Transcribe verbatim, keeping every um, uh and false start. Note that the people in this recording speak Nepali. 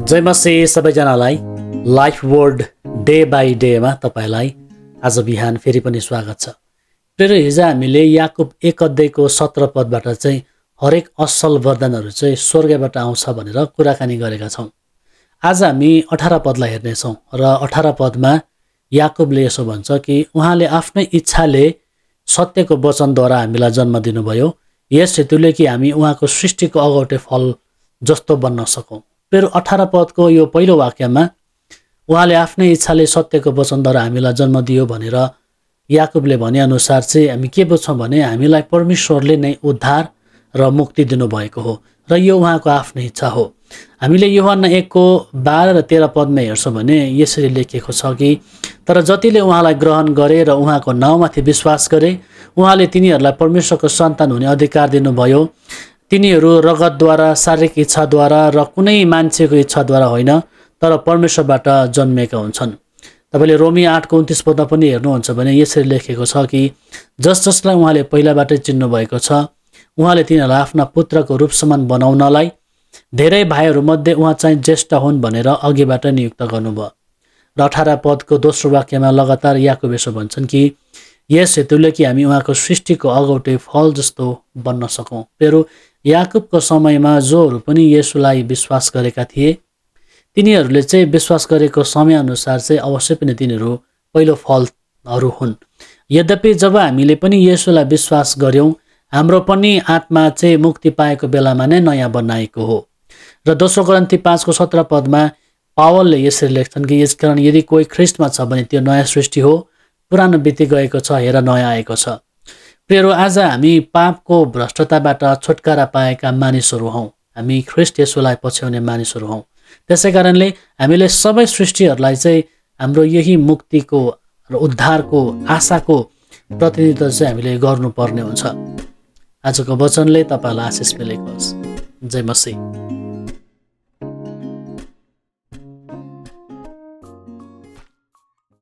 जय मसीह सबैजनालाई लाइफ वर्ड डे बाई डेमा तपाईँलाई आज बिहान फेरि पनि स्वागत छ। प्रिय हिजो हामीले याकुब एक अध्यायको सत्र पदबाट चाहिँ हरेक असल वरदानहरू चाहिँ स्वर्गबाट आउँछ भनेर कुराकानी गरेका छौँ। आज हामी अठार पदलाई हेर्नेछौँ र अठार पदमा याकुबले यसो भन्छ कि उहाँले आफ्नै इच्छाले सत्यको वचनद्वारा हामीलाई जन्म दिनुभयो, यस हेतुले कि हामी उहाँको सृष्टिको अगौटे फल जस्तो बन्न सकौँ। फेरि अठार पदको यो पहिलो वाक्यमा उहाँले आफ्नै इच्छाले सत्यको वचनद्वारा हामीलाई जन्म दियो भनेर याकुबले भनेअनुसार चाहिँ हामी के बुझ्छौँ भने हामीलाई परमेश्वरले नै उद्धार र मुक्ति दिनुभएको हो र यो उहाँको आफ्नै इच्छा हो। हामीले यूहन्ना एकको बाह्र र तेह्र पदमा हेर्छौँ भने यसरी लेखिएको छ कि तर जतिले उहाँलाई ग्रहण गरे र उहाँको नाउँमाथि विश्वास गरे उहाँले तिनीहरूलाई परमेश्वरको सन्तान हुने अधिकार दिनुभयो। तिनीहरू रगतद्वारा, शारीरिक इच्छाद्वारा र कुनै मान्छेको इच्छाद्वारा होइन, तर परमेश्वरबाट जन्मेका हुन्छन्। तपाईँले रोमी आठको उन्तिस पदमा पनि हेर्नुहुन्छ भने यसरी लेखेको छ कि जस जसलाई उहाँले पहिलाबाटै चिन्नुभएको छ उहाँले तिनीहरूलाई आफ्ना पुत्रको रूपसमान बनाउनलाई धेरै भाइहरूमध्ये उहाँ चाहिँ ज्येष्ठ हुन् भनेर अघिबाट नियुक्त गर्नुभयो। र अठार पदको दोस्रो वाक्यमा लगातार याकुब यसो भन्छन् कि यस हेतुले कि हामी उहाँको सृष्टिको अगौटे फल जस्तो बन्न सकौँ। फेरि याकुबको समयमा जोहरू पनि येशूलाई विश्वास गरेका थिए तिनीहरूले चाहिँ विश्वास गरेको समयअनुसार चाहिँ अवश्य पनि तिनीहरू पहिलो फलहरू हुन्। यद्यपि जब हामीले पनि येशूलाई विश्वास गऱ्यौँ हाम्रो पनि आत्मा चाहिँ मुक्ति पाएको बेलामा नै नयाँ बनाएको हो। र दोस्रो कोरिन्थी पाँचको सत्र पदमा पावलले यसरी लेख्छन् कि यसकारण यदि कोही ख्रिस्टमा छ भने त्यो नयाँ सृष्टि हो, पुरानो बिति गएको छ, हेर नयाँ आएको छ। प्रियरो, आज हामी पापको भ्रष्टताबाट छुटकारा पाएका मानिसहरू हौँ, हामी ख्रिस्ट येशूलाई पछ्याउने मानिसहरू हौँ। त्यसै कारणले हामीले सबै सृष्टिहरूलाई चाहिँ हाम्रो यही मुक्तिको र उद्धारको आशाको प्रतिनिधित्व चाहिँ हामीले गर्नुपर्ने हुन्छ। आजको वचनले तपाईँलाई आशिष मिलेको होस्। जय मसीह।